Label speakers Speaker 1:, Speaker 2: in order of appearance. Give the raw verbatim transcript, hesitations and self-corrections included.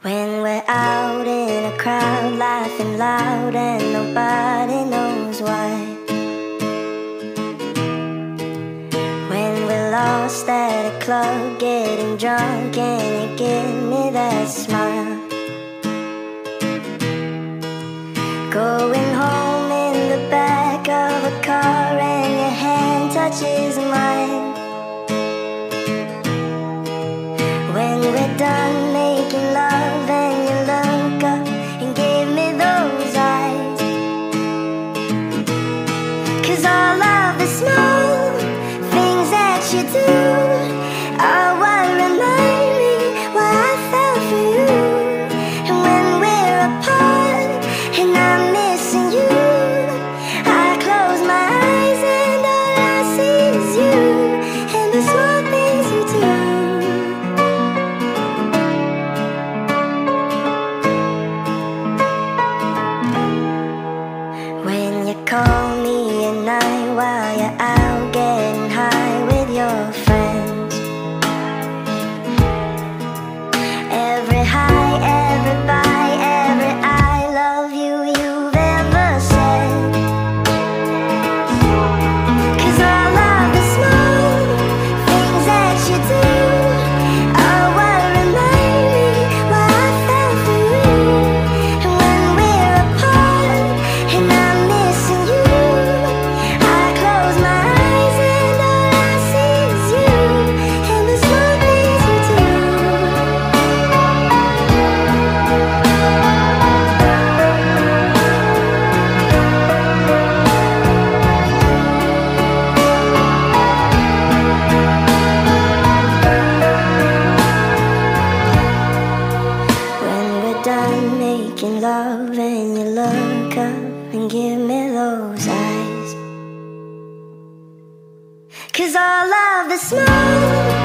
Speaker 1: When we're out in a crowd, laughing loud and nobody knows why. When we're lost at a club, getting drunk and you give me that smile. Going home in the back of a car and your hand touches mine. When we're done making love and you look up and give me those eyes. 'Cause all of the small things that you do are what remind me why I fell for you. And when we're apart and I'm missing you, I close my eyes and all I see is you and the small things you do. When you call me at night while you're out getting high with your friends. Every high, every bye, every I love you you've ever said. 'Cause all of the small things that you do are what remind me why I fell for you. And when we're apart and I'm missing you, I close my eyes and all I see is you and the small things you do. When we're done making love and you look up and give me those eyes. 'Cause all of the small